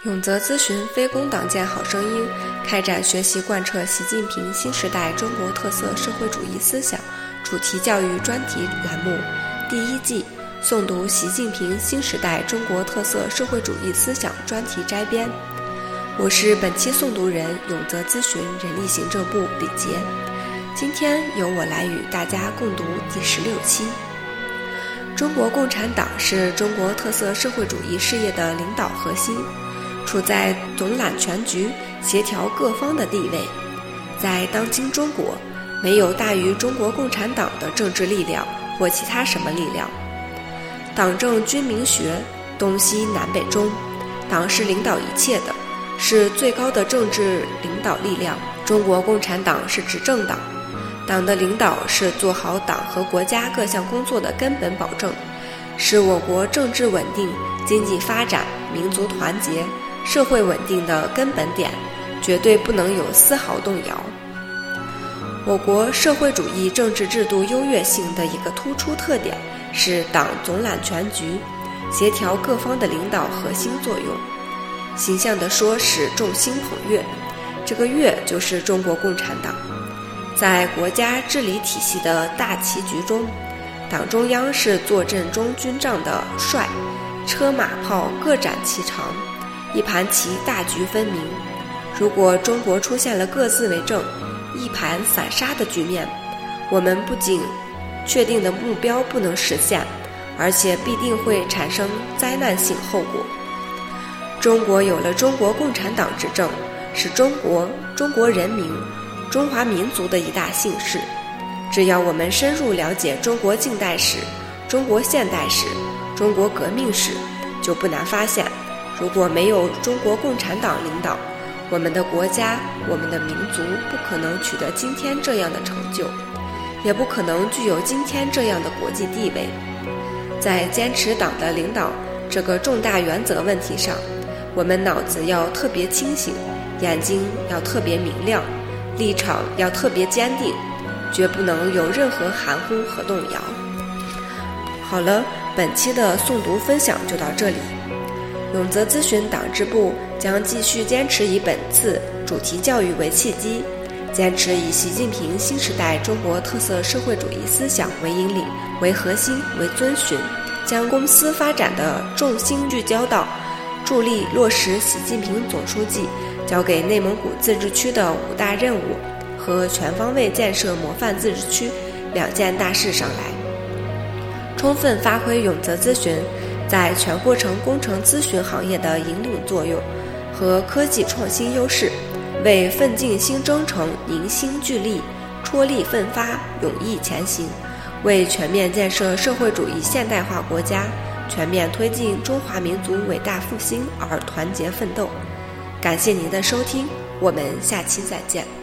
永泽咨询非公党建好声音，开展学习贯彻习近平新时代中国特色社会主义思想主题教育专题栏目第1季诵读习近平新时代中国特色社会主义思想专题摘编。我是本期诵读人永泽咨询人力行政部李杰，今天由我来与大家共读第16期。中国共产党是中国特色社会主义事业的领导核心，处在总揽全局、协调各方的地位。在当今中国，没有大于中国共产党的政治力量或其他什么力量。党政军民学，东西南北中，党是领导一切的，是最高的政治领导力量。中国共产党是执政党，党的领导是做好党和国家各项工作的根本保证，是我国政治稳定、经济发展、民族团结、社会稳定的根本点，绝对不能有丝毫动摇。我国社会主义政治制度优越性的一个突出特点是党总揽全局，协调各方的领导核心作用。形象地说是众星捧月，这个月就是中国共产党。在国家治理体系的大棋局中，党中央是坐镇中军帐的帅，车马炮各展其长，一盘棋大局分明。如果中国出现了各自为政、一盘散沙的局面，我们不仅确定的目标不能实现，而且必定会产生灾难性后果。中国有了中国共产党执政，是中国人民、中华民族的一大幸事。只要我们深入了解中国近代史、中国现代史、中国革命史，就不难发现，如果没有中国共产党领导，我们的国家、我们的民族不可能取得今天这样的成就，也不可能具有今天这样的国际地位。在坚持党的领导这个重大原则问题上，我们脑子要特别清醒，眼睛要特别明亮，立场要特别坚定，绝不能有任何含糊和动摇。好了，本期的诵读分享就到这里。永泽咨询党支部将继续坚持以本次主题教育为契机，坚持以习近平新时代中国特色社会主义思想为引领、为核心、为遵循，将公司发展的重心聚焦到助力落实习近平总书记交给内蒙古自治区的5大任务和全方位建设模范自治区2件大事上来，充分发挥永泽咨询在全过程工程咨询行业的引领作用和科技创新优势，为奋进新征程凝心聚力、踔厉奋发、勇毅前行，为全面建设社会主义现代化国家、全面推进中华民族伟大复兴而团结奋斗。感谢您的收听，我们下期再见。